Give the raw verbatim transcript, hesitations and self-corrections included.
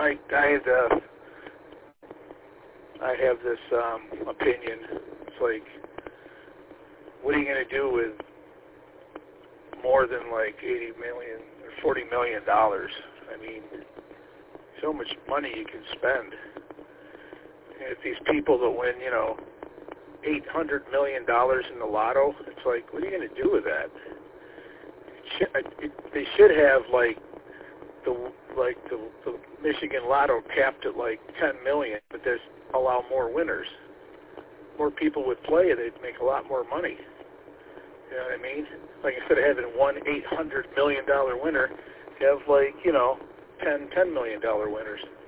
I I had uh, I have this um, opinion. It's like, what are you going to do with more than like eighty million or forty million dollars? I mean, so much money you can spend. And if these people that win, you know, eight hundred million dollars in the lotto, it's like, what are you going to do with that? It should, it, they should have like the like the, the Michigan Lotto capped at like ten million, but there's allow more winners. More people would play, they'd make a lot more money. You know what I mean? Like, instead of having one eight hundred million dollar winner, you have like, you know, ten ten million dollar winners.